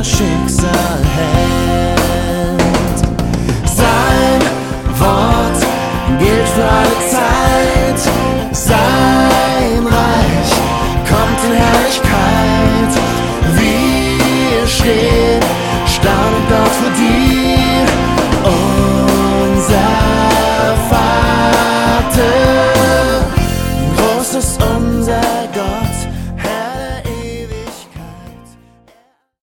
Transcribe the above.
das Schicksal hält. Sein Wort gilt für alle Zeit, sein Reich kommt in Herrlichkeit. Wir stehen